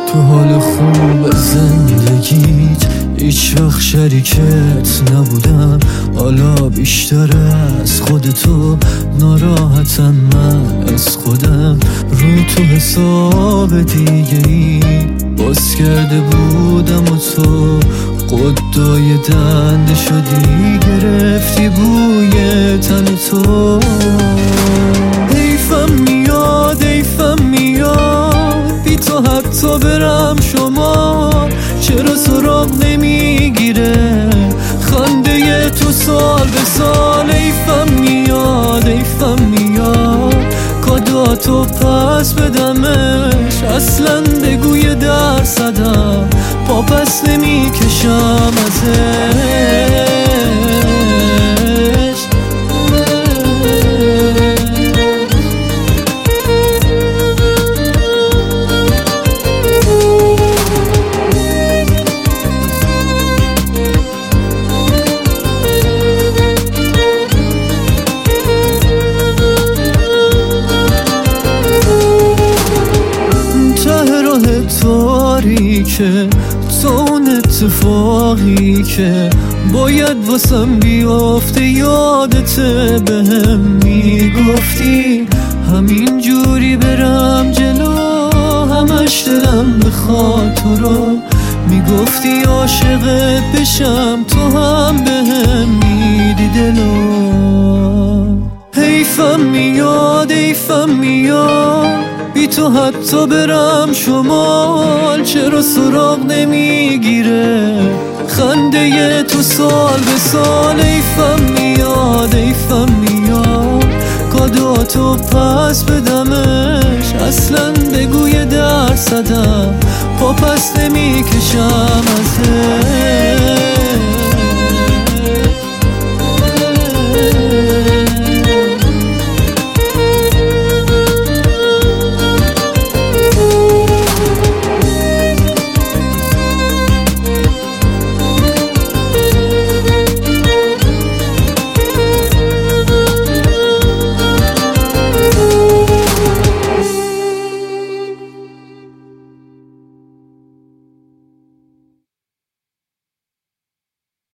تو حال خوب زندگیت هیچ وقت شریکت نبودم، حالا بیشتر از خودتو ناراحتم من از خودم. رو تو حساب دیگه ای باز کرده بودم و تو قدای دنده شدی، گرفتی بوی تن تو. حیفم میاد بی تو حتی برم شما، چرا سراغ نمیگیره خنده تو سال به سال. حیفم میاد کاداتو پس بدمش، اصلا بگوی درصدم پا پس نمیکشم ازش. تاریکه تو اون اتفاقی که باید واسم بیافته، یادت بهم میگفتی همین جوری برم جلو، همش دلم بخواد تو رو میگفتی عاشقت بشم، تو هم بهم میدی دلو. حیفم میاد بی تو حتی برم شمال، چرا سراغ نمیگیره خنده تو سال به سال. حیفم میاد کاداتو پس بدمش، اصلا بگوی درصدم پا پس نمیکشم ازش.